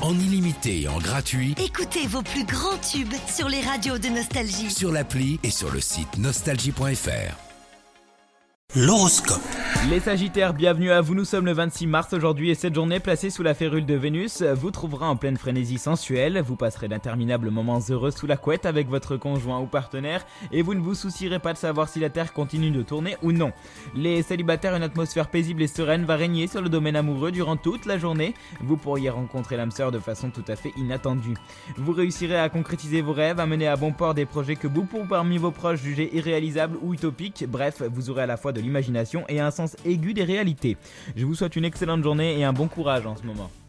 en illimité et en gratuit Écoutez vos plus grands tubes sur les radios de Nostalgie. sur l'appli et sur le site nostalgie.fr. L'horoscope. Les Sagittaires, bienvenue à vous, nous sommes le 26 mars aujourd'hui et cette journée placée sous la férule de Vénus vous trouvera en pleine frénésie sensuelle, vous passerez d'interminables moments heureux sous la couette avec votre conjoint ou partenaire et vous ne vous soucierez pas de savoir si la Terre continue de tourner ou non. Les célibataires, une atmosphère paisible et sereine va régner sur le domaine amoureux durant toute la journée, vous pourriez rencontrer l'âme sœur de façon tout à fait inattendue. Vous réussirez à concrétiser vos rêves, à mener à bon port des projets que beaucoup parmi vos proches jugeaient irréalisables ou utopiques, bref, vous aurez à la fois de l'imagination et un sens aigu des réalités. Je vous souhaite une excellente journée et un bon courage en ce moment.